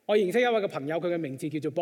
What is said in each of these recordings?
我認識一位嘅朋友，佢嘅名字叫做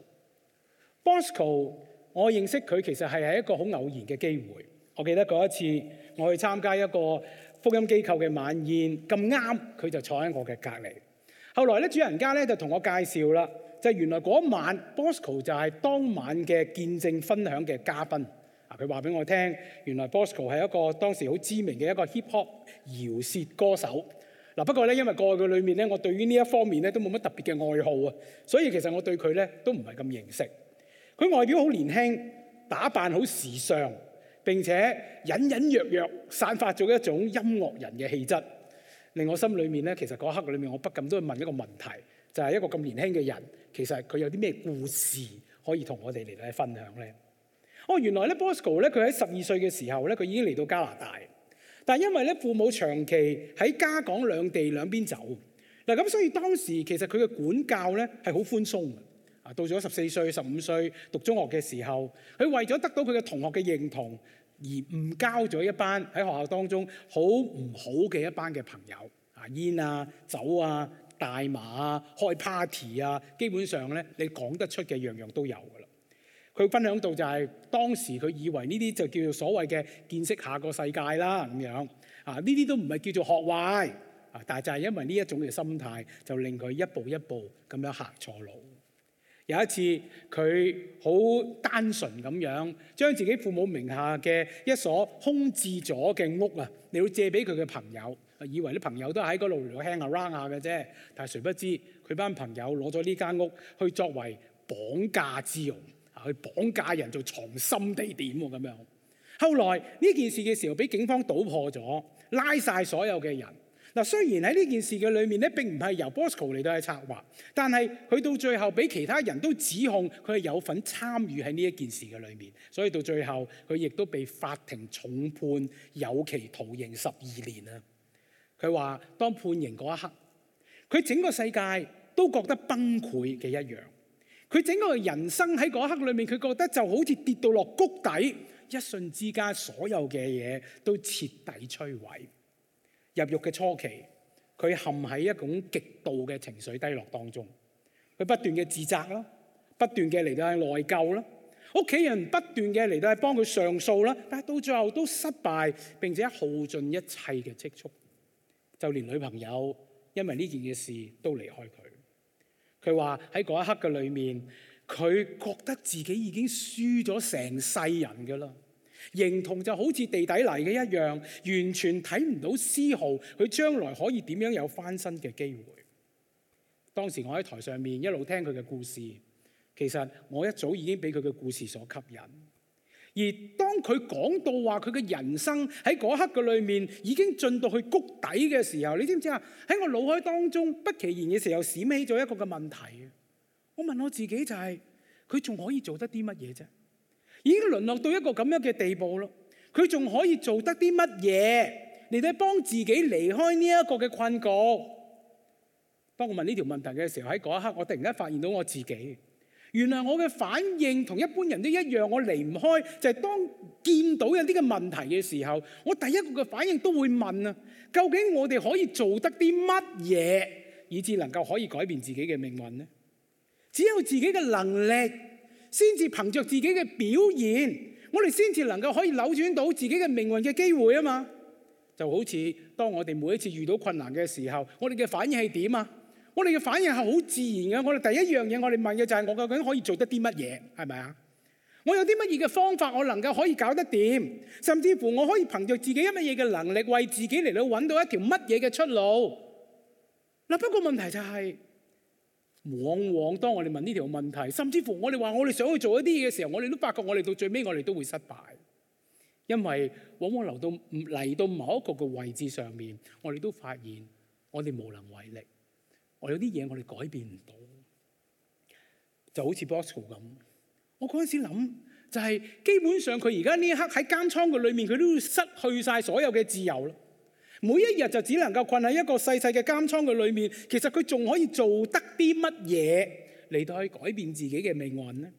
Bosco。Bosco， 我認識佢其實係一個好偶然嘅機會。我記得嗰一次我去參加一個福音機構嘅晚宴，咁啱佢就坐喺我嘅隔離。後來咧，主人家咧就同我介紹啦，就係原來嗰晚 Bosco 就係當晚嘅見證分享嘅嘉賓。佢話俾我聽，原來 Bosco 係一個當時好知名嘅一個 hip hop 饒舌歌手。不過咧，因為過去嘅裏面咧，我對於呢一方面咧都冇乜特別嘅愛好啊，所以其實我對佢咧都唔係咁認識。佢外表好年輕，打扮好時尚，並且隱隱約約散發咗一種音樂人嘅氣質，令我心裏面咧，其實嗰一刻裏面我不禁都會問一個問題，就係一個咁年輕嘅人，其實佢有啲咩故事可以同我哋嚟到分享咧？原來咧 Bosco 咧，佢喺12歲嘅時候咧，佢已經嚟到加拿大。但係因為咧父母長期喺加港兩地兩邊走，咁所以當時其實佢嘅管教咧係好寬鬆嘅。到咗14歲、15歲讀中學嘅時候，佢為咗得到佢嘅同學嘅認同，而誤交咗一班喺學校當中好唔好嘅一班嘅朋友，煙啊、酒啊、大麻啊、開 party 啊，基本上咧你講得出嘅樣樣都有㗎啦。佢分享到就係當時佢以為呢啲就叫做所謂嘅見識下個世界啦咁樣，呢啲都唔係叫做學壞，但係就係因為呢一種嘅心態，就令佢一步一步咁樣行錯路。有一次佢好單純咁樣將自己父母名下嘅一所空置咗嘅屋你要借俾佢嘅朋友，以為啲朋友都喺嗰度hang around下嘅啫，但係誰不知佢班朋友攞咗呢間屋去作為綁架之用，去綁架人做藏身地點喎咁樣。後來呢件事嘅時候，俾警方搗破咗，拉晒所有嘅人。雖然喺呢件事嘅裏面咧，並唔係由 Bosco 嚟到去策劃，但係佢到最後俾其他人都指控佢係有份參與喺呢一件事嘅裏面，所以到最後佢亦都被法庭重判有期徒刑12年啊！佢話當判刑嗰一刻，佢整個世界都覺得崩潰嘅一樣。佢整個人生喺嗰一刻裏面，佢覺得就好似跌到落谷底，一瞬之間所有嘅嘢都徹底摧毀。入獄嘅初期，佢陷喺一種極度嘅情緒低落當中，佢不斷嘅自責啦，不斷嘅嚟到係內疚啦，屋企人不斷嘅嚟到係幫佢上訴啦，但係到最後都失敗，並且耗盡一切嘅積蓄，就連女朋友因為呢件嘅事都離開佢。佢話喺嗰一刻嘅裏面，佢覺得自己已經輸咗成世人㗎啦。形同就好似地底泥嘅一樣，完全睇唔到絲毫佢將來可以點樣有翻身嘅機會。當時我喺台上面一路聽佢嘅故事，其實我一早已經俾佢嘅故事所吸引。而當佢講到話佢嘅人生喺嗰刻嘅裏面已經進到去谷底嘅時候，你知唔知啊？喺我腦海當中不其然嘅時候閃起咗一個嘅問題。我問我自己就係佢仲可以做得啲乜嘢啫？已經淪落到一個咁樣嘅地步咯，佢仲可以做得啲乜嘢嚟到幫自己離開呢一個嘅困局？當我問呢條問題嘅時候，喺嗰一刻我突然間發現到我自己，原來我嘅反應同一般人都一樣，我離唔開就係當見到有啲嘅問題嘅時候，我第一個嘅反應都會問啊，究竟我哋可以做得啲乜嘢以至能夠可以改變自己嘅命運呢？只有自己嘅能力先至憑着自己嘅表現，我哋先至能夠可以扭轉到自己嘅命運嘅機會啊嘛！就好似當我哋每一次遇到困難嘅時候，我哋嘅反應係點啊？我哋嘅反應係好自然嘅。我哋第一樣嘢我哋問嘅就係我究竟可以做得啲乜嘢？係咪啊？我有啲乜嘢嘅方法我能夠可以搞得掂？甚至乎我可以憑着自己乜嘢嘅能力為自己嚟到揾到一條乜嘢嘅出路？不過問題就係，往往當我哋問呢條問題，甚至乎我哋話我哋想去做一啲嘢嘅時候，我哋都發覺我哋到最尾我哋都會失敗，因為往往嚟到某一個嘅位置上面，我哋都發現我哋無能為力，我有啲嘢我哋改變唔到，就好似 Bosco 咁。我嗰陣時諗就係基本上佢而家呢一刻喺監倉嘅裏面，佢都要失去晒所有嘅自由啦。每一日就只能夠困喺一個細細嘅監倉嘅裏面，其實佢仲可以做得啲乜嘢嚟到去改變自己嘅命運呢？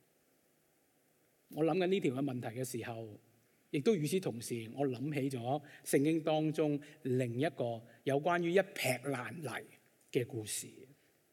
我諗緊呢條嘅問題嘅時候，亦都與此同時，我諗起咗聖經當中另一個有關於一劈爛泥嘅故事。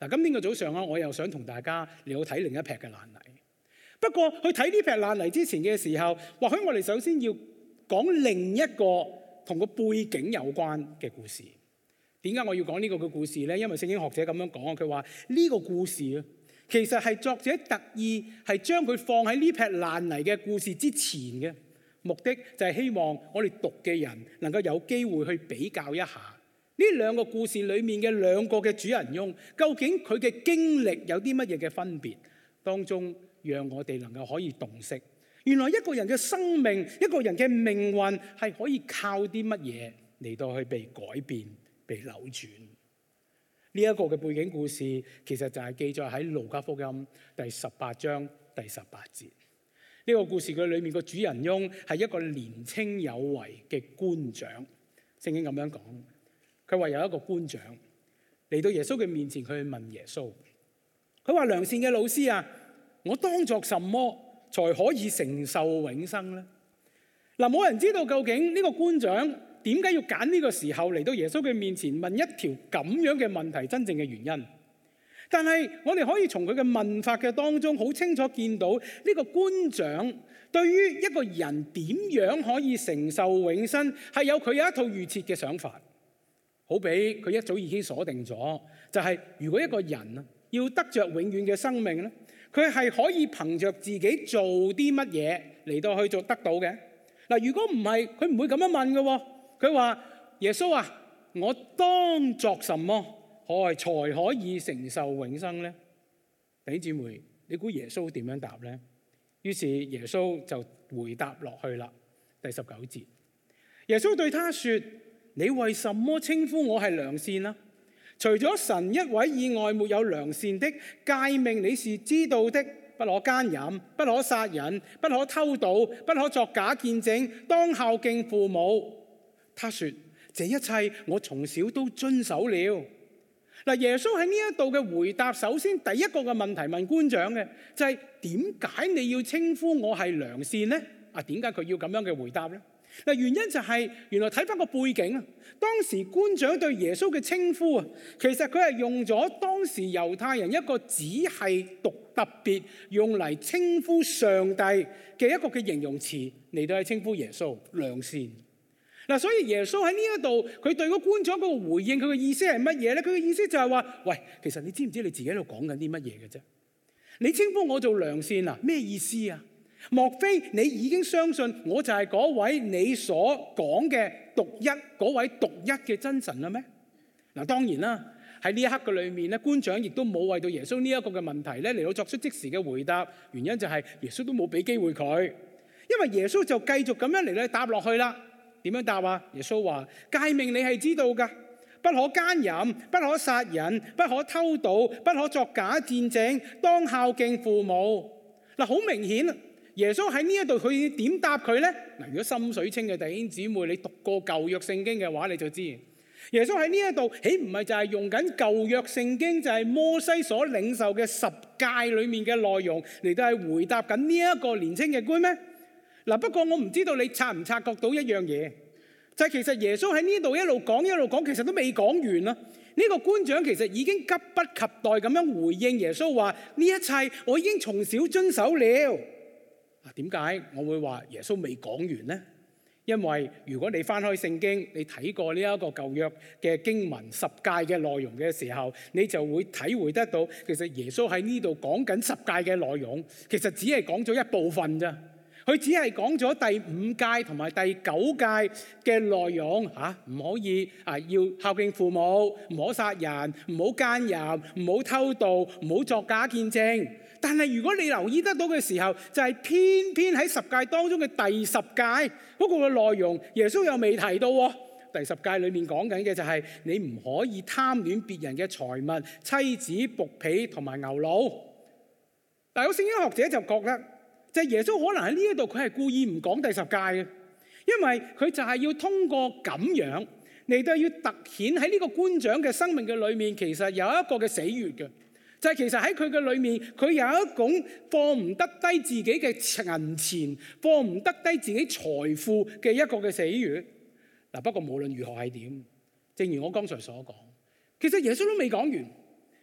嗱，今天嘅早上我又想同大家嚟到睇另一撇嘅爛泥。不過去睇呢撇爛泥之前嘅時候，或許我哋首先要講另一個同個背景有關嘅故事。點解我要講呢個嘅故事呢？因為聖經學者咁樣講，佢話呢個故事啊，其實係作者特意係將佢放喺呢撇爛泥嘅故事之前嘅目的，就係希望我哋讀嘅人能夠有機會去比較一下呢兩個故事裡面嘅兩個嘅主人翁，究竟佢嘅經歷有啲乜嘢嘅分別，當中讓我哋能夠可以洞悉，原來一個人嘅生命、一個人嘅命運係可以靠啲乜嘢嚟到去被改變、被扭轉。呢一個嘅背景故事其實就係記載喺路加福音第18章第18節。呢個故事佢裏面個主人翁係一個年青有為嘅官長。聖經咁樣講，佢話有一個官長嚟到耶穌嘅面前，佢去問耶穌，佢話良善嘅老師啊，我當作什麼才可以承受永生呢？嗱，冇人知道究竟呢個官長點解要揀呢個時候嚟到耶穌嘅面前問一條咁樣嘅問題真正嘅原因。但係我哋可以從佢嘅問法嘅當中好清楚見到呢個官長對於一個人點樣可以承受永生係有佢有一套預設嘅想法。好比佢一早已經鎖定咗，就係如果一個人要得着永遠嘅生命咧，佢係可以憑着自己做啲乜嘢嚟到去做得到嘅。嗱，如果唔係，佢唔會咁樣問嘅。佢話耶穌啊，我當作什麼才可以承受永生呢？弟兄姊妹，你估耶穌點樣答呢？於是耶穌就回答落去啦。第19節，耶穌對他說：你為什麼稱呼我係良善呢？除咗神一位以外，沒有良善的。誡命你是知道的，不可奸淫，不可殺人，不可偷盜，不可作假見證，當孝敬父母。他說：這一切我從小都遵守了。嗱，耶穌喺呢一度嘅回答，首先第一個嘅問題問官長嘅就係點解你要稱呼我係良善呢？點解佢要咁樣嘅回答呢？嗱，原因就係原來睇翻個背景啊，當時官長對耶穌嘅稱呼啊，其實佢係用咗當時猶太人一個只係特別用嚟稱呼上帝嘅一個嘅形容詞嚟到去稱呼耶穌良善。嗱，所以耶穌喺呢一度，佢對個官長嗰個回應，佢嘅意思係乜嘢咧？佢嘅意思就係話：喂，其實你知唔知你自己喺度講緊啲乜嘢嘅啫？你稱呼我做良善啊？咩意思啊？莫非你已經相信我就係嗰位你所講嘅嗰位獨一嘅真神啦咩？嗱，當然啦，喺呢一刻嘅裏面咧，官長亦都冇為到耶穌呢一個嘅問題咧嚟到作出即時嘅回答，原因就係耶穌都冇俾機會佢，因為耶穌就繼續咁樣嚟到答落去啦。點樣答啊？耶穌話：誡命你係知道噶，不可奸淫，不可殺人，不可偷盜，不可作假見證，當孝敬父母。嗱，好明顯，耶穌喺呢一度佢點答佢呢？嗱，如果心水清嘅弟兄姊妹，你讀過舊約聖經嘅話，你就知耶穌喺呢一度豈唔係就係用緊舊約聖經，就係摩西所領受嘅十誡裏面嘅內容嚟到係回答緊呢一個年青嘅官咩？嗱，不過我唔知道你察唔察覺到一樣嘢，就係其實耶穌喺呢度一路講，其實都未講完啦。呢個官長其實已經急不及待咁樣回應耶穌話：呢一切我已經從小遵守了。點解我會話耶穌未講完呢？因為如果你翻開聖經，你睇過呢一個舊約嘅經文十誡嘅內容嘅時候，你就會體會得到，其實耶穌喺呢度講緊十誡嘅內容，其實只係講咗一部分咋。佢只係講咗第5誡同埋第9誡嘅內容嚇，唔可以要孝敬父母，唔可殺人，唔好奸淫，唔好偷盜，唔好作假見證。但係如果你留意得到嘅時候，就係偏偏喺十誡當中嘅第10誡嗰個嘅內容，耶穌又未提到喎。第10誡裏面講緊嘅就係你唔可以貪戀別人嘅財物、妻子、僕婢同埋牛驢。但有聖經學者就覺得，就係耶穌可能喺呢一度佢係故意唔講第10誡嘅，因為佢就係要通過咁樣嚟到要凸顯喺呢個官長嘅生命嘅裏面，其實有一個嘅喜悅嘅，就係其實喺佢嘅裏面，佢有一種放唔得低自己嘅銀錢，放唔得低自己財富嘅一個嘅喜悅。嗱，不過無論如何係點，正如我剛才所講，其實耶穌都未講完。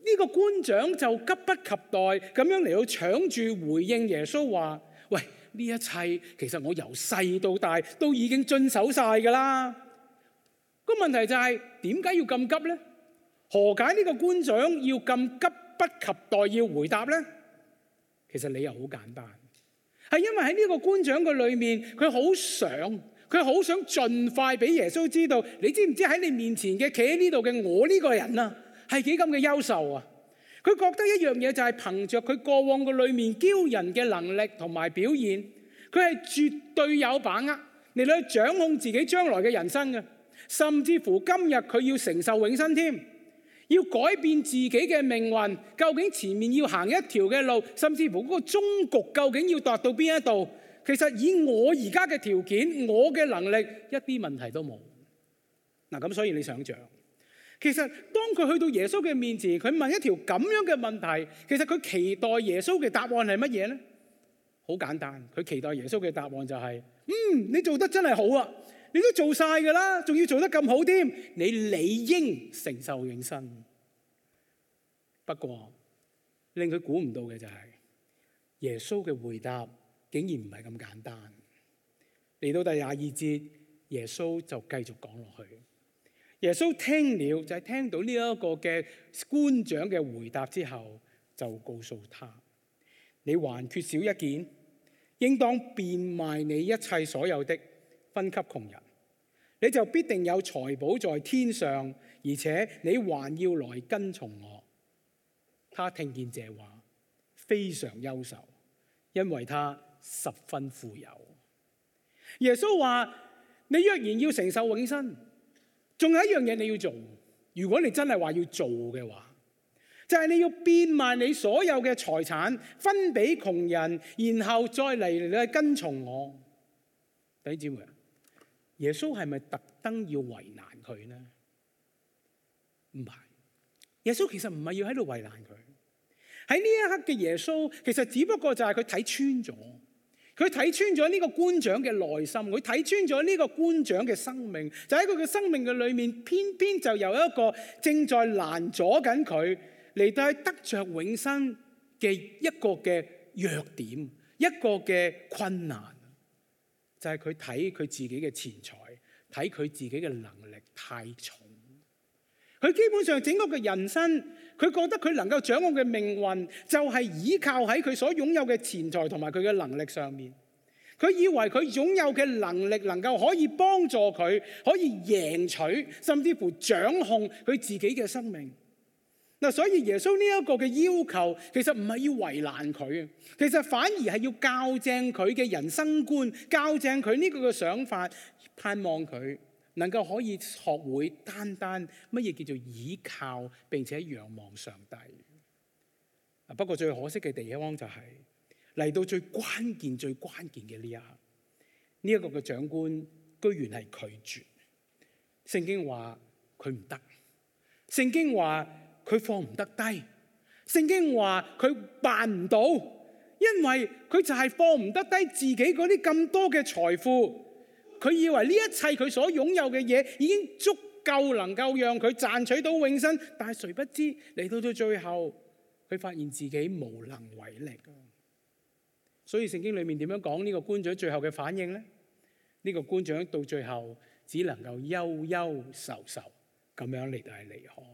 呢個官長就急不及待咁樣嚟到搶住回應耶穌話：喂，呢一切其實我由細到大都已經遵守晒㗎啦。個問題就係點解要咁急呢？何解呢個官長要咁急不及待要回答呢？其實理由好簡單，係因為喺呢個官長嘅裏面，佢好想盡快俾耶穌知道，你知唔知喺你面前嘅企喺呢度嘅我呢個人啊，係幾咁嘅優秀啊！佢覺得一樣嘢就係憑着佢過往嘅裏面驕人嘅能力同埋表現，佢係絕對有把握嚟到掌控自己將來嘅人生嘅，甚至乎今日佢要承受永生添，要改變自己嘅命運，究竟前面要行一條嘅路，甚至乎嗰個終局究竟要達到邊一度？其實以我而家嘅條件，我嘅能力一啲問題都冇。嗱，咁所以你想象，其實當佢去到耶穌嘅面前，佢問一條咁樣嘅問題，其實佢期待耶穌嘅答案係乜嘢呢？好簡單，佢期待耶穌嘅答案就係：你做得真係好啊，你都做晒㗎啦，仲要做得咁好添，你理應承受永生。不過令佢估唔到嘅就係耶穌嘅回答竟然唔係咁簡單。嚟到第22節，耶穌就繼續講落去。耶穌聽了，就係聽到呢一個嘅官長嘅回答之後，就告訴他：你還缺少一件，應當變賣你一切所有的，分給窮人，你就必定有財寶在天上，而且你還要來跟從我。他聽見這話，非常憂愁，因為他十分富有。耶穌話：你若然要承受永生，仲有一樣嘢你要做。如果你真係話要做嘅話，就係你要變賣你所有嘅財產，分俾窮人，然後再嚟跟從我。弟兄姊妹，耶穌係咪特登要為難佢呢？唔係，耶穌其實唔係要喺度為難佢。喺呢一刻嘅耶穌，其實只不過就係佢睇穿咗。佢睇穿咗呢個官長嘅內心，佢睇穿咗呢個官長嘅生命，就喺佢嘅生命嘅裏面，偏偏就有一個正在攔阻緊佢嚟到去得着永生嘅一個嘅弱點，一個嘅困難，就係佢睇佢自己嘅錢財，睇佢自己嘅能力太重。佢基本上整個嘅人生，佢覺得佢能夠掌握嘅命運就係依靠喺佢所擁有嘅錢財同埋佢嘅能力上面。佢以為佢擁有嘅能力能夠可以幫助佢，可以贏取甚至乎掌控佢自己嘅生命。嗱，所以耶穌呢一個嘅要求，其實唔係要為難佢，其實反而係要校正佢嘅人生觀，校正佢呢個嘅想法，盼望佢能夠可以學會單單乜嘢叫做倚靠並且仰望上帝。不過最可惜嘅地方就係嚟到最關鍵嘅呢一刻，呢一個嘅長官居然係拒絕。聖經話佢唔得，聖經話佢放唔得低，聖經話佢辦唔到，因為佢就係放唔得低自己嗰啲咁多嘅財富。佢以為呢一切佢所擁有嘅嘢已經足夠能夠讓佢賺取到永生，但係誰不知嚟到最後，佢發現自己無能為力。所以聖經裏面點樣講呢個官長最後嘅反應呢？呢個官長到最後只能夠憂憂愁愁咁樣嚟到係離開。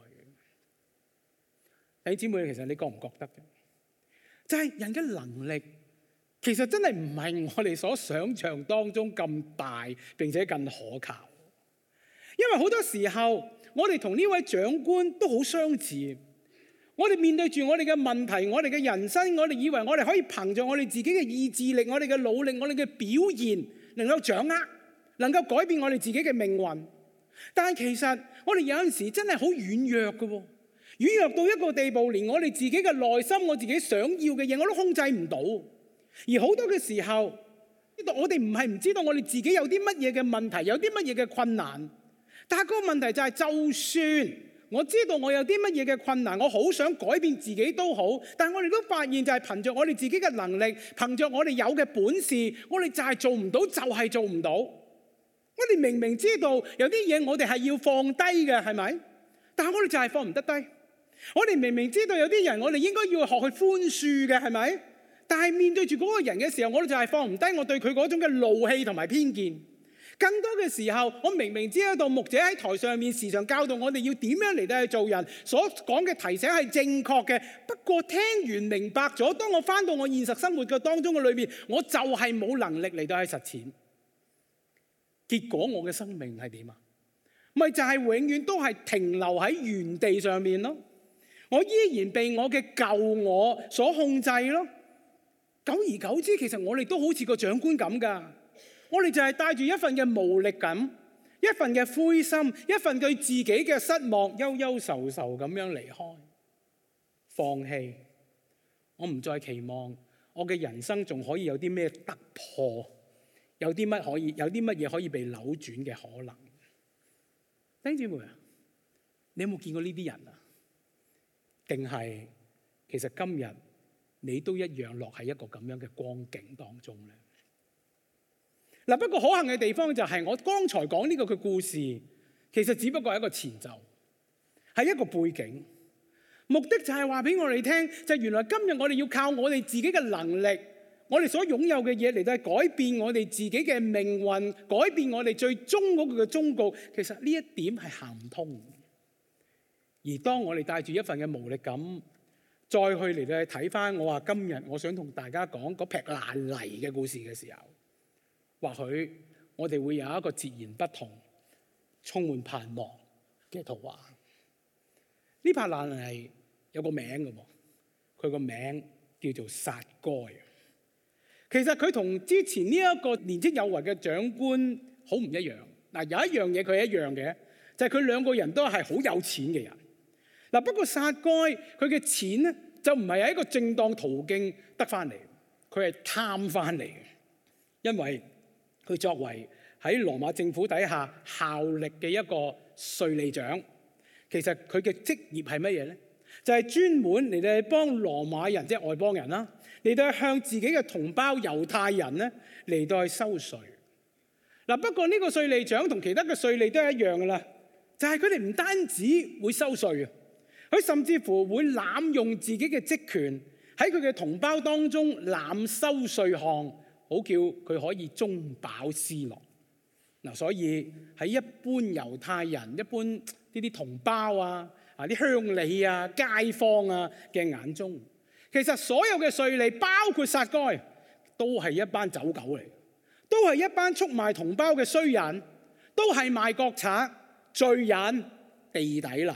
弟兄姊妹，其實你覺唔覺得嘅？就係人嘅能力，其實真係唔係我哋所想象當中咁大，並且更可靠。因為好多時候，我哋同呢位長官都好相似。我哋面對住我哋嘅問題，我哋嘅人生，我哋以為我哋可以憑着我哋自己嘅意志力、我哋嘅努力、我哋嘅表現，能夠掌握，能夠改變我哋自己嘅命運。但係其實我哋有陣時真係好軟弱嘅，軟弱到一個地步，連我哋自己嘅內心、我自己想要嘅嘢，我都控制唔到。而好多嘅時候，我哋唔係唔知道我哋自己有啲乜嘢嘅問題，有啲乜嘢嘅困難。但係嗰個問題就係，就算我知道我有啲乜嘢嘅困難，我好想改變自己都好，但係我哋都發現就係憑着我哋自己嘅能力，憑着我哋有嘅本事，我哋就係做唔到，就係做唔到。我哋明明知道有啲嘢我哋係要放低嘅，係咪？但係我哋就係放唔得低。 我哋明明知道有啲人我哋應該要學去寬恕嘅，係咪？但係面對住嗰個人嘅時候，我哋就係放唔低我對佢嗰種嘅怒氣同埋偏見。更多嘅時候，我明明知道牧者喺台上面時常教導我哋要點樣嚟到去做人，所講嘅提醒係正確嘅。不過聽完明白咗，當我返到我現實生活嘅當中嘅裏面，我就係冇能力嚟到去實踐。結果我嘅生命係點啊？咪就係永遠都係停留喺原地上面咯。我依然被我嘅舊我所控制咯。久而久之，其實我哋都好似個長官咁噶。我哋就係帶住一份嘅無力感，一份嘅灰心，一份對自己嘅失望，憂憂愁愁咁樣離開，放棄。我唔再期望我嘅人生仲可以有啲咩突破，有啲乜嘢可以被扭轉嘅可能。弟兄姊妹啊，你有冇見過呢啲人啊？定係其實今日你都一樣落喺一個咁樣嘅光景當中咧？嗱，不過可幸嘅地方就係我剛才講呢個嘅故事，其實只不過係一個前奏，係一個背景，目的就係話俾我哋聽，就係原來今日我哋要靠我哋自己嘅能力，我哋所擁有嘅嘢嚟到改變我哋自己嘅命運，改變我哋最終嗰個嘅終局。其實呢一點係行唔通。而當我哋帶住一份嘅無力感，再去嚟到去睇翻我話今日我想同大家講嗰劈爛泥嘅故事嘅時候，或許我哋會有一個截然不同、充滿盼望嘅圖畫。呢劈爛泥有個名嘅喎，佢個名叫做撒該。其實佢同之前呢一個年青有為嘅長官好唔一樣。嗱，有一樣嘢佢係一樣嘅，就係佢兩個人都係好有錢嘅人。嗱，不過撒該佢嘅錢咧就唔係喺一個正當途徑得翻嚟，佢係貪翻嚟嘅。因為佢作為喺羅馬政府底下效力嘅一個稅吏長，其實佢嘅職業係乜嘢咧？就係專門嚟到幫羅馬人，即係外邦人啦，嚟到向自己嘅同胞猶太人咧嚟到去收稅。嗱，不過呢個稅吏長同其他嘅稅吏都係一樣噶啦，就係佢哋唔單止會收稅啊，佢甚至乎會濫用自己嘅職權喺佢嘅同胞當中濫收稅項，好叫佢可以中飽私囊。嗱，所以喺一般猶太人、一般呢啲同胞啊、啲鄉里啊、街坊啊嘅眼中，其實所有嘅稅吏，包括撒該，都係一班走狗嚟，都係一班出賣同胞嘅衰人，都係賣國賊、罪人、地底嚟。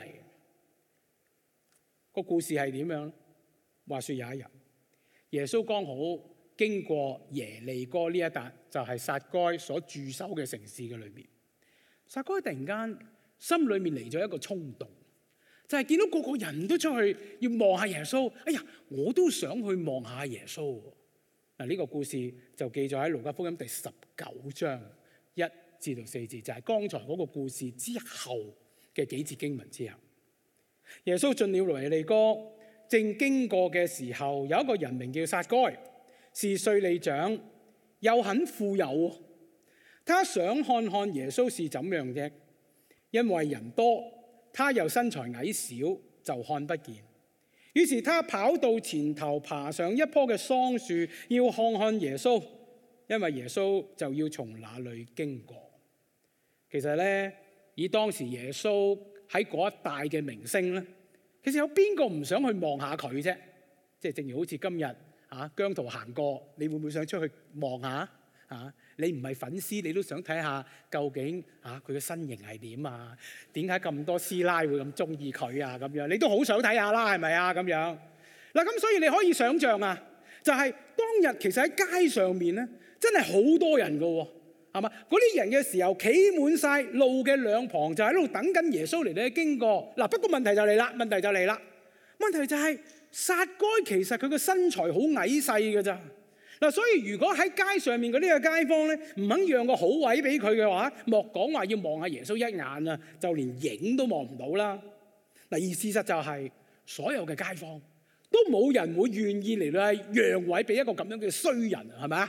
個故事係點樣咧？話說有一日，耶穌剛好經過耶利哥呢一笪，就係撒該所駐守嘅城市嘅裏面。撒該突然間心裏面嚟咗一個衝動，就係見到個個人都出去要望下耶穌。哎呀，我都想去望下耶穌。嗱，呢個故事就記載喺路加福音第19章1至4節，就係剛才嗰個故事之後嘅幾節經文之後。耶穌進了耶利哥，正經過嘅時候，有一個人名叫撒該，是稅吏長，又很富有。他想看看耶穌是怎樣嘅，因為人多，他又身材矮小，就看不見。於是他跑到前頭，爬上一棵嘅桑樹，要看看耶穌，因為耶穌就要從那裏經過。其實咧，以當時耶穌喺嗰一帶嘅名聲咧，其實有邊個唔想去望下佢啫？即係正如好似今日姜濤行過，你會唔會想出去望下？你唔係粉絲，你都想睇下究竟佢嘅身形係點啊？點解咁多師奶會咁中意佢啊？咁樣你都好想睇下啦，係咪啊？咁樣嗱，咁所以你可以想像啊，就係當日其實喺街上面咧，真係好多人㗎喎，係嘛？嗰啲人嘅時候企滿晒路嘅兩旁，就喺度等緊耶穌嚟到經過。嗱，不過問題就嚟啦，問題就係撒該其實佢個身材好矮細㗎咋。嗱，所以如果喺街上面嗰啲嘅街坊咧，唔肯讓個好位俾佢嘅話，莫講話要望下耶穌一眼啊，就連影都望唔到啦。嗱，而事實就係所有嘅街坊都冇人會願意嚟到讓位俾一個咁樣嘅衰人，係咪啊？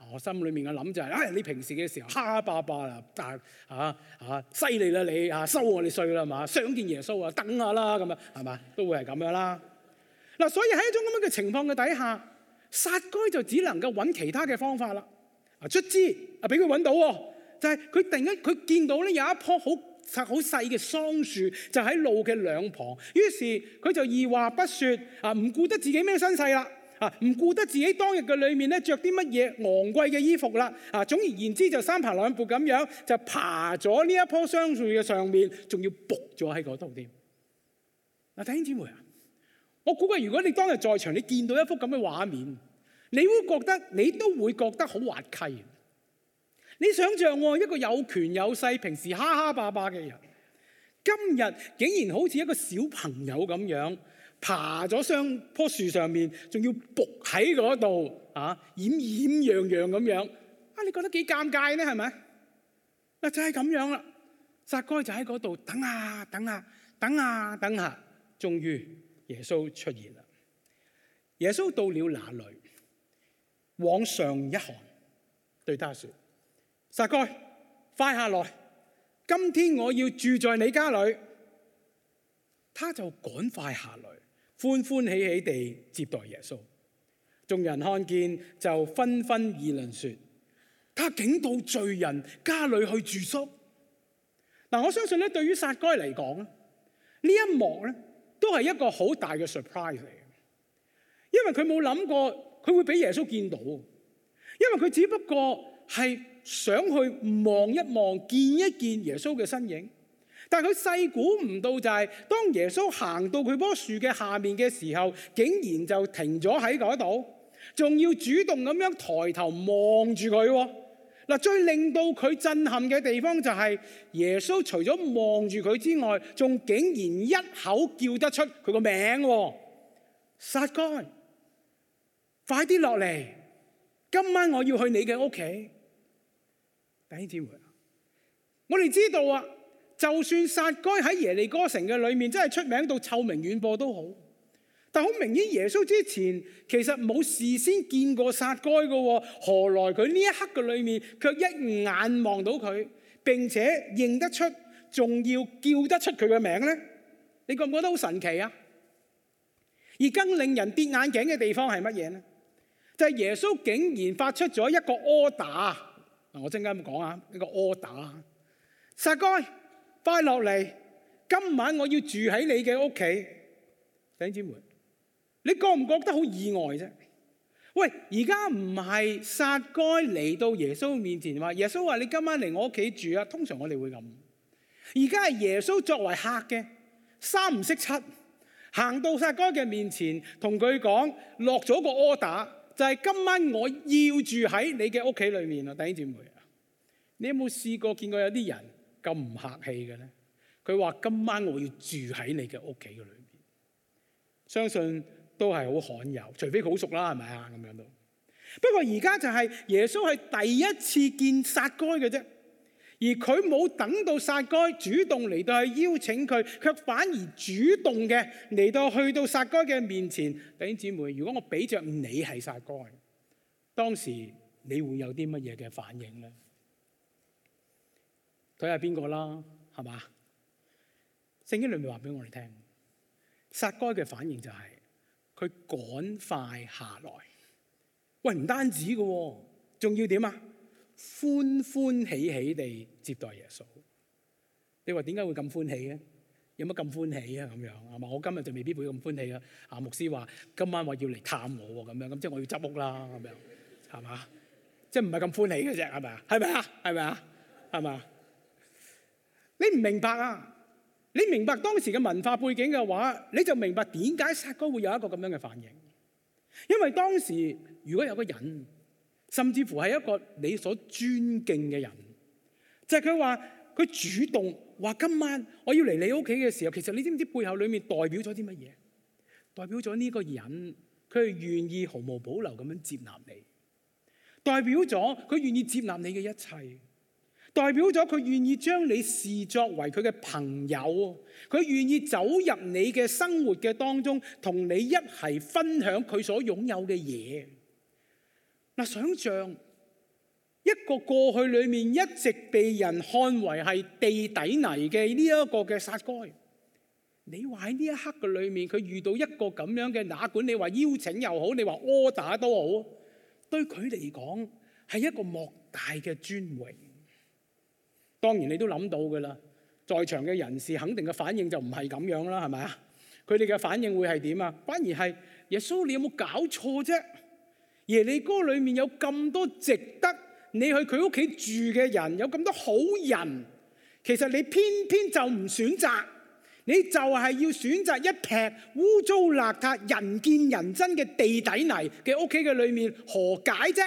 我心裏面嘅諗就係，你平時嘅時候蝦蝦霸霸啦，犀利啦你收我哋稅啦係嘛，想見耶穌啊，等下啦咁樣係嘛，都會係咁樣啦。嗱，所以喺一種咁樣嘅情況嘅底下，撒該就只能夠揾其他嘅方法啦。卒之俾佢揾到喎，就係佢突然間佢見到咧有一棵好細嘅桑樹，就喺路嘅兩旁。於是佢就二話不說唔顧得自己咩身世啦，唔顧得自己當日嘅裏面咧着啲乜嘢昂貴嘅衣服啦，總而言之就三爬兩步咁樣就爬咗呢一棵桑樹嘅上面，仲要仆咗喺嗰度添。嗱，弟兄姊妹啊，我估計如果你當日在場，你見到一幅咁嘅畫面，你都會覺得好滑稽。你想象一個有權有勢、平時蝦蝦霸霸嘅人，今日竟然好似一個小朋友咁樣爬咗上棵樹上面，仲要伏喺嗰度掩樣樣咁樣，你覺得幾尷尬呢？係咪？嗱，就係咁樣啦。撒該就喺嗰度等下，終於耶穌出現啦。耶穌到了那裏，往上一看，對他說：撒該，快下來，今天我要住在你家裏。他就趕快下來，歡歡喜喜地接待耶穌。眾人看見就紛紛議論說：他竟到罪人家裏去住宿。嗱，我相信咧，對於撒該嚟講咧，呢一幕咧都係一個好大嘅 surprise 嚟嘅，因為佢冇諗過佢會俾耶穌見到，因為佢只不過係想去望一望、見一見耶穌嘅身影，但係佢細估唔到就係當耶穌行到佢棵樹嘅下面嘅時候，竟然就停咗喺嗰度，仲要主動咁樣抬頭望住佢。嗱，最令到佢震撼嘅地方就係耶穌除咗望住佢之外，仲竟然一口叫得出佢個名。撒該，快啲落嚟，今晚我要去你嘅屋企。弟兄姊妹，我哋知道啊，就算撒該喺耶利哥城嘅裏面真係出名到臭名遠播都好，但好明顯耶穌之前其實冇事先見過撒該嘅，何來佢呢一刻嘅裏面卻一眼望到佢，並且認得出，仲要叫得出佢嘅名呢？你覺唔覺得好神奇啊？而更令人跌眼鏡嘅地方係乜嘢呢？就係耶穌竟然發出咗一個 order。我陣間咁講啊，呢個 order。撒該，快落嚟，今晚我要住喺你嘅屋企。弟兄姊妹，你覺唔覺得好意外啫？喂，而家唔係撒該嚟到耶穌面前話，耶穌話你今晚嚟我屋企住啊。通常我哋會咁，而家係耶穌作為客嘅，三唔識七，行到撒該嘅面前，同佢講落咗個 order，就係今晚我要住喺你嘅屋企裏面啊。弟兄姊妹啊，你有冇試過見過有啲人咁唔客氣嘅咧？佢話今晚我要住喺你嘅屋企嘅裏面，相信都係好罕有，除非佢好熟啦，係咪啊？咁樣都。不過而家就係耶穌係第一次見撒該嘅啫，而佢冇等到撒該主動嚟到去邀請佢，卻反而主動嘅嚟到去到撒該嘅面前。弟兄姊妹，如果我俾着你係撒該，當時你會有啲乜嘢嘅反應咧？睇下邊個啦，係嘛？聖經裏面話俾我哋聽，撒該嘅反應就係佢趕快下來。喂，唔單止嘅，仲要點啊？歡歡喜喜地接待耶穌。你話點解會咁歡喜嘅？有乜咁歡喜啊？咁樣係嘛？我今日就未必會咁歡喜啊！牧師話今晚話要嚟探我喎，咁樣咁即係我要執屋啦，咁樣係嘛？即係唔係咁歡喜嘅啫？係咪啊？係咪啊？係咪啊？係嘛？你唔明白啊？你明白當時嘅文化背景嘅話，你就明白點解撒該會有一個咁樣嘅反應。因為當時如果有個人，甚至乎係一個你所尊敬嘅人，就係佢話佢主動話今晚我要嚟你屋企嘅時候，其實你知唔知背後裡面代表咗啲乜嘢？代表咗呢個人佢係願意毫無保留咁樣接納你，代表咗佢願意接納你嘅一切。代表咗佢願意將你視作為佢嘅朋友，佢願意走入你嘅生活嘅當中，同你一齊分享佢所擁有嘅嘢。嗱，想象一個過去裏面一直被人看為係地底泥嘅呢一個嘅撒該，你話喺呢一刻嘅裏面，佢遇到一個咁樣嘅，哪管你話邀請又好，你話柯打都好，對佢嚟講係一個莫大嘅尊榮。當然你都諗到㗎啦，在場嘅人士肯定嘅反應就唔係咁樣啦，係咪啊？佢哋嘅反應會係點啊？反而係耶穌，你有冇搞錯啫？耶利哥裏面有咁多值得你去佢屋企住嘅人，有咁多好人，其實你偏偏就唔選擇，你就係要選擇一撇污糟邋遢、人見人憎嘅地底泥嘅屋企嘅裏面，何解啫？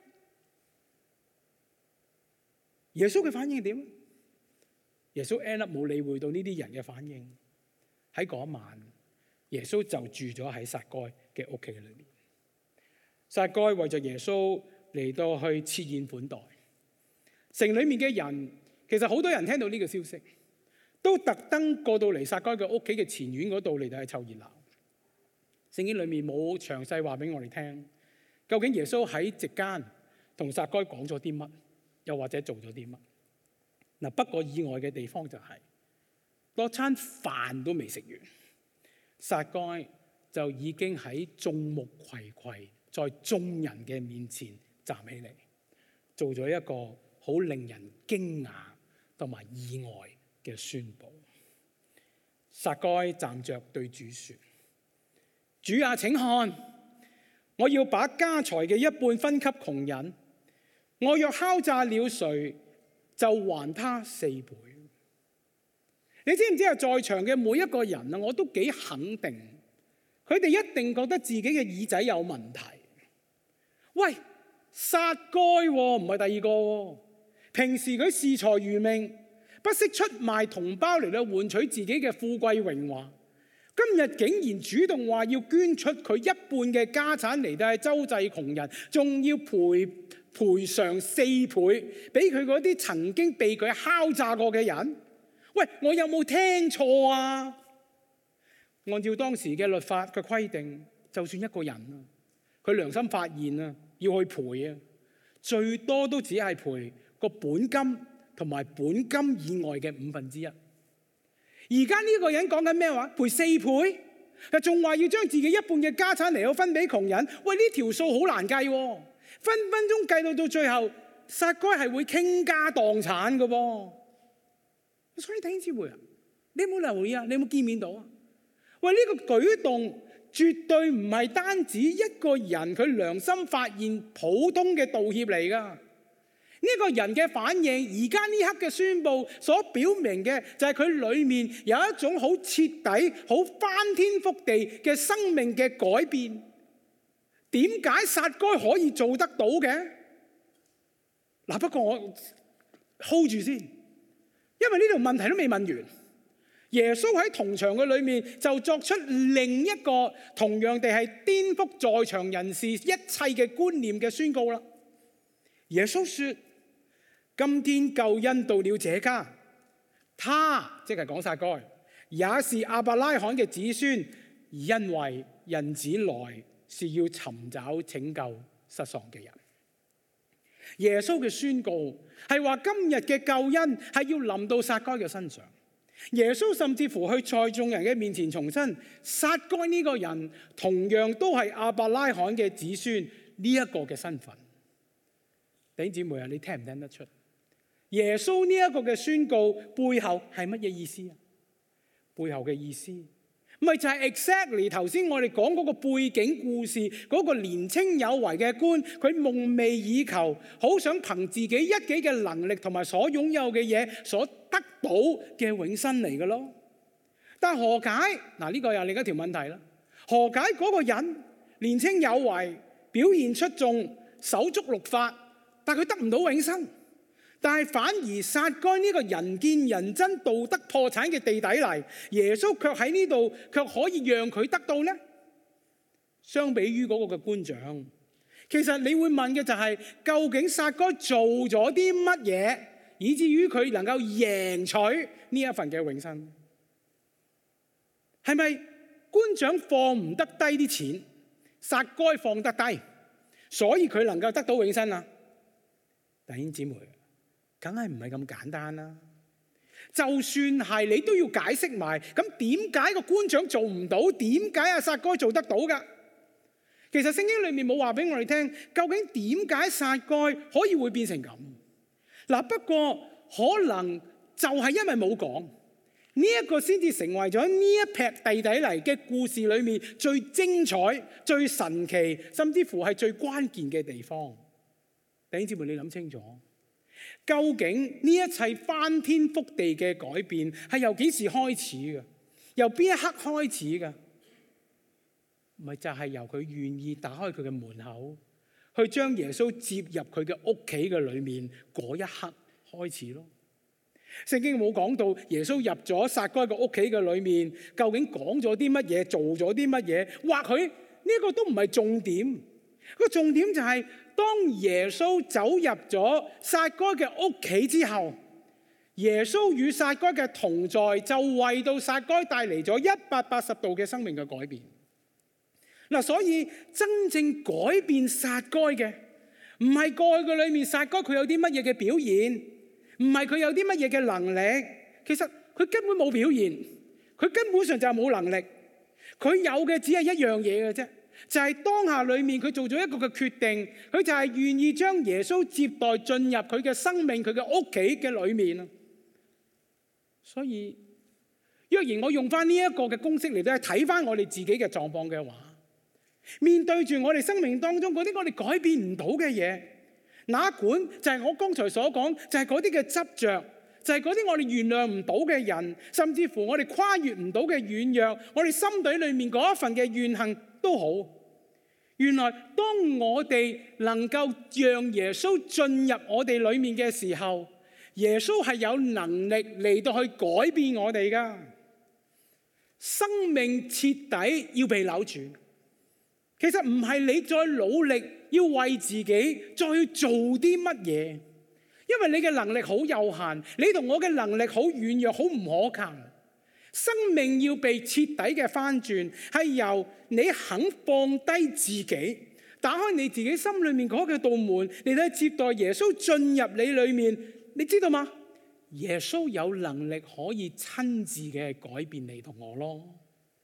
耶穌嘅反應係點？耶穌 end up 冇理會到呢啲人嘅反應。喺嗰晚，耶穌就住咗喺撒該嘅屋企裏面。撒該為咗耶穌嚟到去設宴款待，城裏面嘅人其實好多人聽到呢個消息，都特登過到嚟撒該嘅屋企嘅前院嗰度嚟到去湊熱鬧。聖經裏面冇詳細話俾我哋聽，究竟耶穌喺席間同撒該講咗啲乜，又或者做咗啲乜。嗱，不過意外嘅地方就係，嗰餐飯都未食完，撒該就已經喺眾目睽睽，在眾人嘅面前站起嚟，做咗一個好令人驚訝同埋意外嘅宣佈。撒該站着對主說：主啊，請看，我要把家財嘅一半分給窮人，我若敲詐了誰，就還他4倍。你知唔知啊？在場嘅每一個人啊，我都幾肯定，佢哋一定覺得自己嘅耳仔有問題。喂，撒該唔係第二個，平時佢視財如命，不惜出賣同胞嚟到換取自己嘅富貴榮華。今日竟然主動話要捐出佢一半嘅家產嚟到去周濟窮人，仲要賠償4倍俾佢嗰啲曾經被佢敲詐過嘅人。喂，我有冇聽錯啊？按照當時嘅律法嘅規定，就算一個人啊，佢良心發現啊，要去賠啊，最多都只係賠個本金同埋本金以外嘅1/5。而家呢個人講緊咩話？賠4倍，仲話要將自己一半嘅家產嚟到分俾窮人。喂，呢條數好難計喎，分鐘計到最後，撒該係會傾家蕩產嘅噃。所以弟兄姊妹啊，你有冇留意啊？你有冇見面到啊？喂，呢個舉動絕對唔係單止一個人佢良心發現普通嘅道歉嚟㗎。呢個人嘅反應，而家呢刻嘅宣佈所表明嘅就係佢裏面有一種好徹底、好翻天覆地嘅生命嘅改變。點解撒該可以做得到嘅？嗱，不過我 hold 住先，因為呢條問題都未問完。耶穌喺同場嘅裏面就作出另一個同樣地係顛覆在場人士一切嘅觀念嘅宣告啦。耶穌說：今天救恩到了這家，他即係講撒該，也是亞伯拉罕嘅子孫，因為人子來是要尋找拯救失喪嘅人。耶穌嘅宣告係話今日嘅救恩係要臨到撒該嘅身上。耶穌甚至乎去在眾人嘅面前重申，撒該呢個人同樣都係亞伯拉罕嘅子孫呢一個嘅身份。弟兄姊妹啊，你聽唔聽得出耶穌呢一個嘅宣告背後係乜嘢意思啊？背後嘅意思咪就係 exactly 頭先我哋講嗰個背景故事，嗰個年青有為嘅官，佢夢寐以求，好想憑自己一己嘅能力同埋所擁有嘅嘢所得到嘅永生嚟嘅咯。但何解？嗱，呢個又另一條問題啦。何解嗰個人年青有為，表現出眾，手足律法，但佢得唔到永生？但係反而撒該呢個人見人憎、道德破產嘅地底泥，耶穌卻喺呢度卻可以讓佢得到呢？相比於嗰個嘅官長，其實你會問嘅就係，究竟撒該做咗啲乜嘢，以至於佢能夠贏取呢一份嘅永生？係咪官長放唔得低啲錢，撒該放得低，所以佢能夠得到永生啊？ 弟兄姊妹，梗係唔係咁簡單啦。就算係你都要解釋埋，咁點解個官長做唔到？點解阿撒該做得到㗎？其實聖經裏面冇話俾我哋聽，究竟點解撒該可以會變成咁？嗱，不過可能就係因為冇講呢一個，先至成為咗呢一劈地底泥嘅故事裏面最精彩、最神奇，甚至乎係最關鍵嘅地方。弟兄姊妹，你諗清楚，究竟呢一切翻天覆地嘅改變係由幾時開始嘅？由邊一刻開始嘅？咪就係由佢願意打開佢嘅門口，去將耶穌接入佢嘅屋企嘅裏面嗰一刻開始咯。聖經冇講到耶穌入咗撒該嘅屋企嘅裏面，究竟講咗啲乜嘢，做咗啲乜嘢？或許呢個都唔係重點。個重點就係當耶穌走入咗撒該嘅屋企之後，耶穌與撒該嘅同在就為到撒該帶嚟咗180度嘅生命嘅改變。嗱，所以真正改變撒該嘅，唔係過去嘅裏面撒該佢有啲乜嘢嘅表現，唔係佢有啲乜嘢嘅能力，其實佢根本冇表現，佢根本上就係冇能力，佢有嘅只係一樣嘢嘅啫，就係當下裏面佢做咗一個嘅決定，佢就係願意將耶穌接待進入佢嘅生命、佢嘅屋企嘅裏面。所以若然我用翻呢一個嘅公式嚟到睇翻我哋自己嘅狀況嘅話，面對住我哋生命當中嗰啲我哋改變唔到嘅嘢，哪管就係我剛才所講，就係嗰啲嘅執着，就係嗰啲我哋原諒唔到嘅人，甚至乎我哋跨越唔到嘅軟弱，我哋心底裏面嗰一份嘅怨恨都好。原來當我哋能夠讓耶穌進入我哋裏面嘅時候，耶穌係有能力嚟到去改變我哋噶。生命徹底要被扭轉，其實唔係你再努力要為自己再去做啲乜嘢，因為你嘅能力好有限，你同我嘅能力好軟弱，好唔可靠。生命要被徹底嘅翻轉，係由你肯放低自己，打開你自己心裏面嗰個道門，嚟到接待耶穌進入你裏面。你知道嗎？耶穌有能力可以親自嘅改變你同我咯。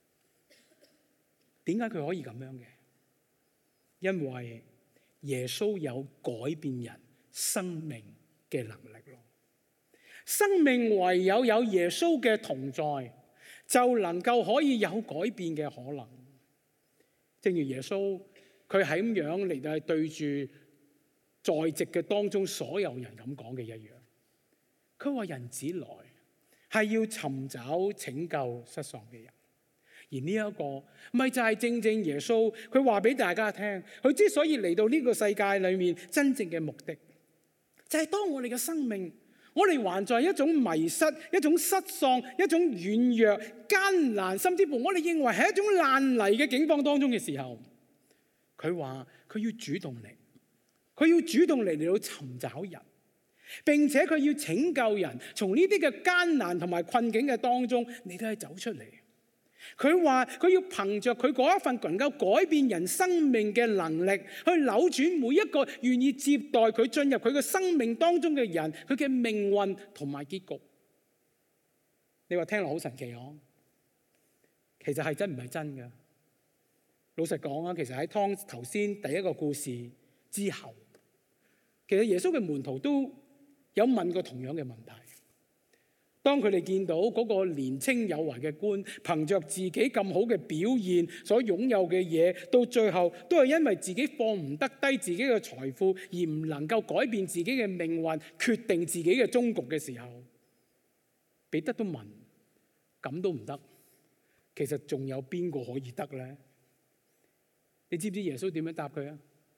點解佢可以咁樣嘅？因為耶穌有改變人生命嘅能力咯。生命唯有有耶穌嘅同在，就能夠可以有改變嘅可能。正如耶穌佢係咁樣嚟到對住在席嘅當中所有人咁講嘅一樣，佢話人子來係要尋找拯救失喪嘅人。而呢一個咪就係正正耶穌佢話俾大家聽，佢之所以嚟到呢個世界裏面真正嘅目的，就係當我哋嘅生命，我哋還在一種迷失、一種失喪、一種軟弱、艱難，甚至乎我哋認為係一種爛泥嘅境況當中嘅時候，佢話佢要主動嚟，佢要主動嚟到尋找人，並且佢要拯救人從呢啲嘅艱難同埋困境嘅當中，你都係走出嚟。佢話佢要憑着佢嗰一份能夠改變人生命嘅能力，去扭轉每一個願意接待佢進入佢嘅生命當中嘅人，佢嘅命運同埋結局。你話聽落好神奇嗬？其實係真唔係真㗎？老實講啊，其實喺頭先第一個故事之後，其實耶穌嘅門徒都有問過同樣嘅問題。當佢哋見到嗰個年青有為嘅官，憑着自己咁好嘅表現所擁有嘅嘢，到最後都係因為自己放唔得低自己嘅財富，而唔能夠改變自己嘅命運，決定自己嘅終局嘅時候，彼得都問：咁都唔得，其實仲有邊個可以得呢？你知唔知耶穌點樣答佢啊？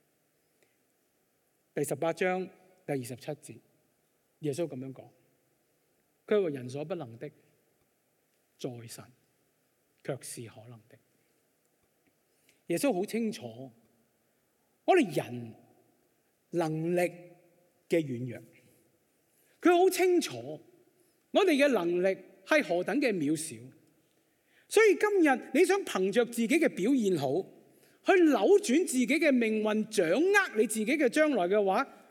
第18章第27節，耶穌咁樣講。佢話人所不能的，在神卻是可能的。耶穌好清楚，我哋人能力嘅軟弱，佢好清楚我哋嘅能力係何等嘅渺小。所以今日你想憑着自己嘅表現好，去扭轉自己嘅命運，掌握你自己嘅將來嘅話，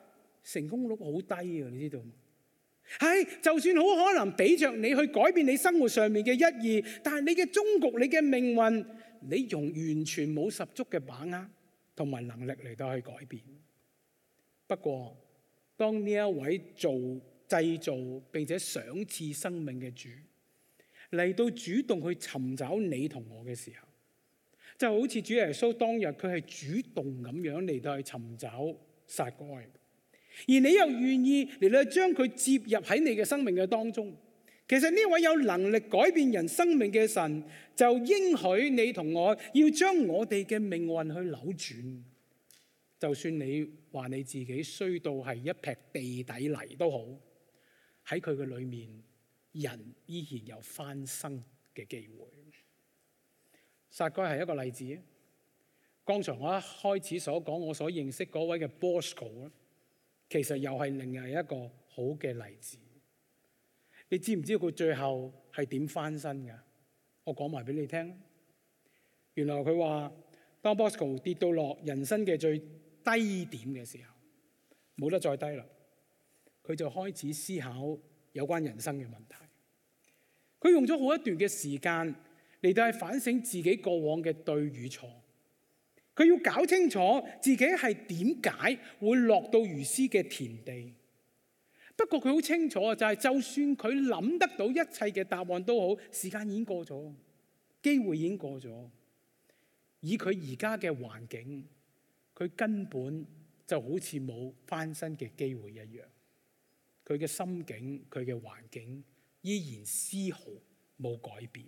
成功率好低啊，你知道嗎？係，就算好可能俾着你去改變你生活上面嘅一二，但係你嘅終局、你嘅命運，你用完全冇十足嘅把握同埋能力嚟到去改變。不過，當呢一位製造並且賞賜生命嘅主嚟到主動去尋找你同我嘅時候，就好似主耶穌當日佢係主動咁樣嚟到去尋找撒該，而你又願意嚟到將佢接入喺你嘅生命嘅當中。其實呢位有能力改變人生命嘅神，就應許你同我要將我哋嘅命運去扭轉。就算你話你自己衰到係一劈地底泥都好，喺佢嘅裏面，人依然有翻生嘅機會。撒該係一個例子。剛才我一開始所講，我所認識嗰位嘅 Bosco， 其實又係另外一個好嘅例子。你知唔知道佢最後係點翻身㗎？我講埋俾你聽。原來佢話，當 Bosco 跌到落人生嘅最低點嘅時候，冇得再低啦，佢就開始思考有關人生嘅問題。佢用咗好一段嘅時間嚟到去反省自己過往嘅對與錯。佢要搞清楚自己係點解會落到如斯嘅田地。不過佢好清楚啊，就係就算佢諗得到一切嘅答案都好，時間已經過咗，機會已經過咗。以佢而家嘅環境，佢根本就好似冇翻身嘅機會一樣。佢嘅心境、佢嘅環境依然絲毫冇改變。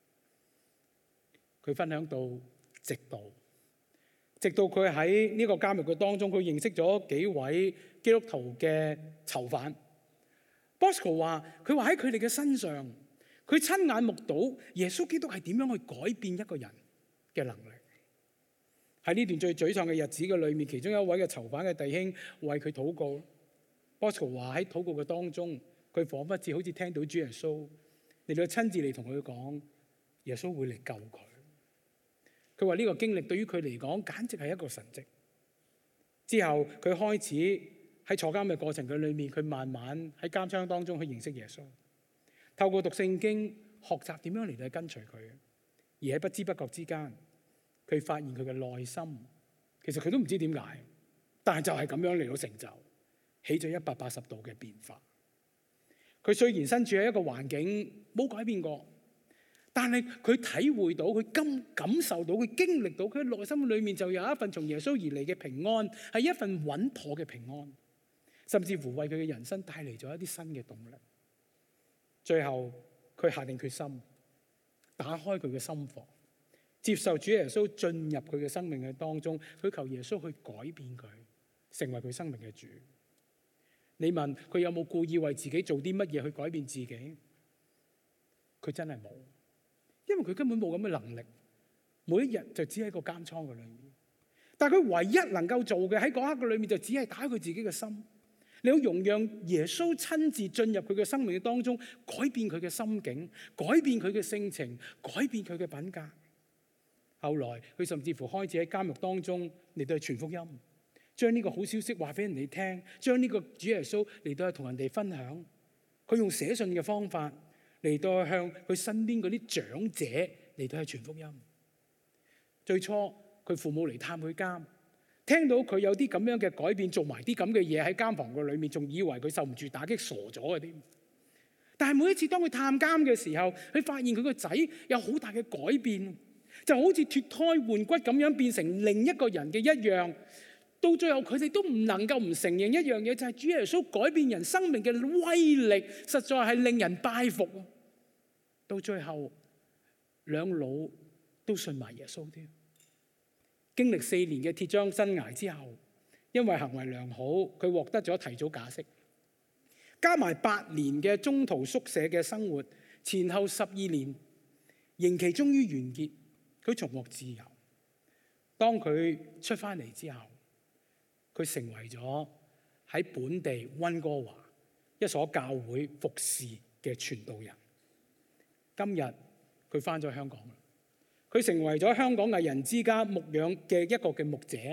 佢分享到，直到佢喺呢個監獄嘅當中，佢認識咗幾位基督徒嘅囚犯。Bosco 話：佢話喺佢哋嘅身上，佢親眼目睹耶穌基督係點樣去改變一個人嘅能力。喺呢段最沮喪嘅日子嘅裏面，其中一位嘅囚犯嘅弟兄為佢禱告。Bosco 話喺禱告嘅當中，佢彷彿似好似聽到主耶穌嚟到親自嚟同佢講，耶穌會嚟救佢。佢話呢個經歷對於佢嚟講簡直係一個神蹟。之後佢開始喺坐監嘅過程嘅裏面，佢慢慢喺監倉當中去認識耶穌，透過讀聖經學習點樣嚟到跟隨佢。而喺不知不覺之間，佢發現佢嘅內心其實佢都唔知點解，但係就係咁樣嚟到成就，起咗180度嘅變化。佢雖然身處喺一個環境冇改變過，但係佢體會到，佢感受到，佢經歷到，佢內心裏面就有一份從耶穌而嚟嘅平安，係一份穩妥嘅平安，甚至乎為佢嘅人生帶嚟咗一啲新嘅動力。最後佢下定決心，打開佢嘅心房，接受主耶穌進入佢嘅生命嘅當中，佢求耶穌去改變佢，成為佢生命嘅主。你問佢有冇故意為自己做啲乜嘢去改變自己？佢真係冇。因為佢根本冇咁嘅能力，每一日就只喺個監倉嘅裏面。但係佢唯一能夠做嘅喺嗰刻嘅裏面，就只係打開佢自己嘅心，你要容讓耶穌親自進入佢嘅生命嘅當中，改變佢嘅心境，改變佢嘅性情，改變佢嘅品格。後來佢甚至乎開始喺監獄當中嚟到去傳福音，將呢個好消息話俾人哋聽，將呢個主耶穌嚟到去同人哋分享。佢用寫信嘅方法嚟到向佢身邊嗰啲長者嚟到去傳福音。最初佢父母嚟探佢監，聽到佢有啲咁樣嘅改變，做埋啲咁嘅嘢喺監房個裏面，仲以為佢受唔住打擊，傻咗嘅添。但係每一次當佢探監嘅時候，佢發現佢個仔有好大嘅改變，就好似脫胎換骨咁樣變成另一個人嘅一樣。到最後佢哋都唔能夠唔承認一樣嘢，就係主耶穌改變人生命嘅威力，實在係令人拜服。到最後兩老都信埋耶穌添。經歷4年嘅鐵窗生涯之後，因為行為良好，佢獲得咗提早假釋，加埋8年嘅中途宿舍嘅生活，前後12年，刑期終於完結，佢重獲自由。當佢出翻嚟之後，佢成為咗喺本地溫哥華一所教會服侍嘅傳道人。今日佢翻咗香港啦，佢成為咗香港藝人之家牧養嘅一個嘅牧者，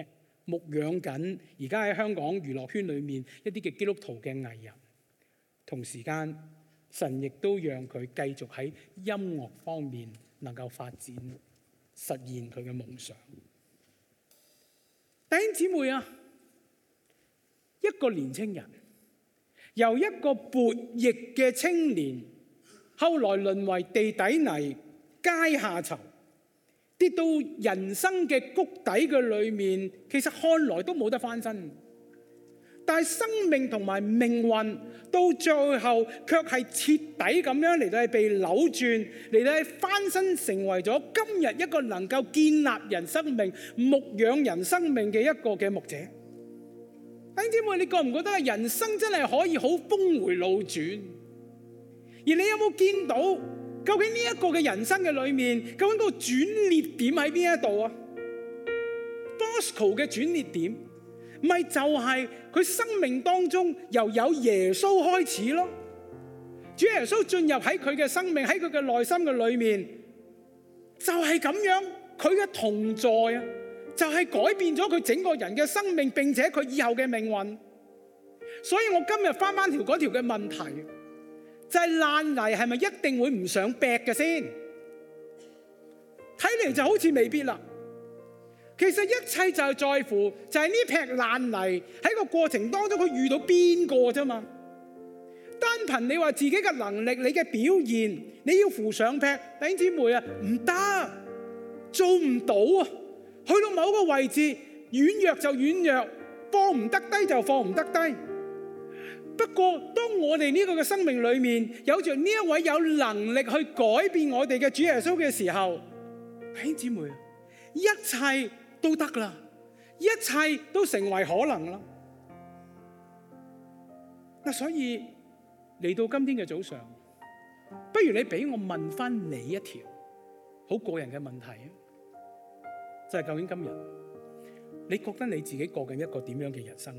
牧養緊而家喺香港娛樂圈裏面一啲嘅基督徒嘅藝人，同時間神亦都讓佢繼續喺音樂方面能夠發展，實現佢嘅夢想。弟兄姊妹啊，一個年青人由一個悖逆嘅青年，後來淪為地底泥、階下囚，跌到人生嘅谷底嘅裏面，其實看來都冇得翻身。但係生命同埋命運到最後卻係徹底咁樣嚟到係被扭轉，嚟到係翻身成為咗今日一個能夠建立人生命、牧養人生命嘅一個嘅牧者。弟兄姊妹，你覺唔覺得人生真係可以好峰迴路轉？而你有冇見到究竟呢一個嘅人生嘅裏面，究竟個轉捩點喺邊一度啊？ Bosco 嘅轉捩點咪就係佢生命當中由有耶穌開始咯。主耶穌進入喺佢嘅生命，喺佢嘅內心嘅裏面，就係咁樣，佢嘅同在啊，就係改變咗佢整個人嘅生命，並且佢以後嘅命運。所以我今日翻條嗰條嘅問題，就係爛泥係咪一定會唔上壁嘅先？睇嚟就好似未必啦。其實一切就係在乎，就係呢劈爛泥喺個過程當中，佢遇到邊個啫嘛？單憑你話自己嘅能力、你嘅表現，你要扶上劈，弟兄姊妹啊，唔得，做唔到啊！去到某個位置，軟弱就軟弱，放唔得低就放唔得低。不過，當我哋呢個嘅生命裏面有着呢一位有能力去改變我哋嘅主耶穌嘅時候，弟兄姊妹啊，一切都得啦，一切都成為可能啦。嗱，所以嚟到今天嘅早上，不如你俾我問翻你一條好個人嘅問題啊，就係究竟今日你覺得你自己過緊一個點樣嘅人生？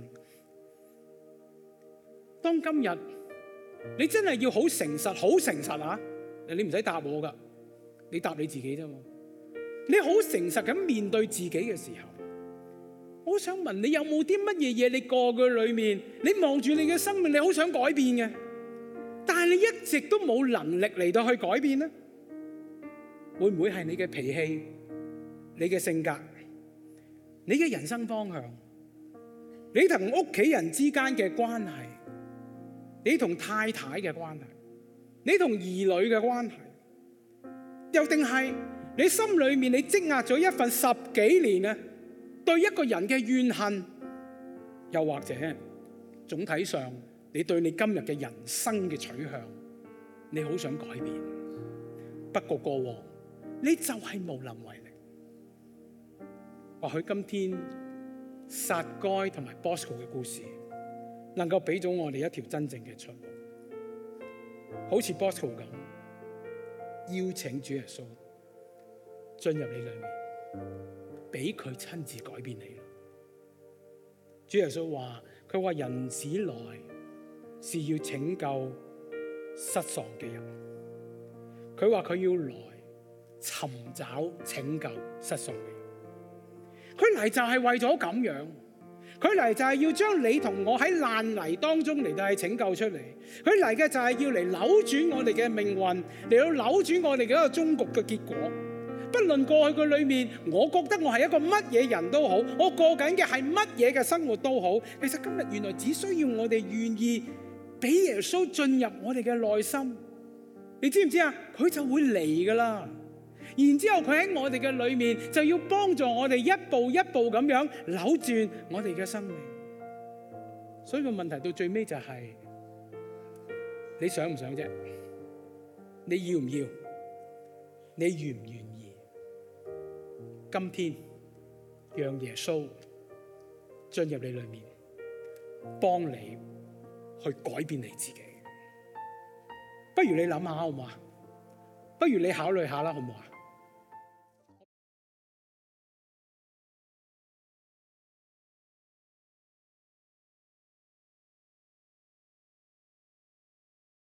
當今日你真係要好誠實，好誠實啊！你唔使答我噶，你答你自己啫嘛。你好誠實咁面對自己嘅時候，我想問你有冇啲乜嘢嘢你過嘅裏面，你望住你嘅生命，你好想改變嘅，但係你一直都冇能力嚟到去改變呢？會唔會係你嘅脾氣、你嘅性格、你嘅人生方向、你同屋企人之間嘅關係、你同太太嘅關係、你同兒女嘅關係，又定係你心裏面你積壓咗一份10幾年啊對一個人嘅怨恨，又或者總體上你對你今日嘅人生嘅取向，你好想改變，不過過往你就係無能為力。或許今天撒該同埋 Bosco 嘅故事，能夠俾咗我哋一條真正嘅出路，好似 Bosco 咁，邀請主耶穌進入你裏面，俾佢親自改變你。主耶穌話：佢話人子來是要拯救失喪嘅人，佢話佢要來尋找拯救失喪嘅人。佢嚟就係為咗咁樣，佢嚟就係要將你同我喺爛泥當中嚟到係拯救出嚟。佢嚟嘅就係要嚟扭轉我哋嘅命運，嚟到扭轉我哋嘅一個終局嘅結果。不論過去嘅裏面，我覺得我係一個乜嘢人都好，我過緊嘅係乜嘢嘅生活都好，其實今日原來只需要我哋願意俾耶穌進入我哋嘅內心，你知唔知啊？佢就會嚟噶啦。然之後佢喺我哋嘅裏面就要幫助我哋一步一步咁樣扭轉我哋嘅生命。所以個問題到最尾就係，你想唔想啫？你要唔要？你願唔願意？今天讓耶穌進入你裏面，幫你去改變你自己。不如你諗下好唔好啊？不如你考慮下啦，好唔好啊？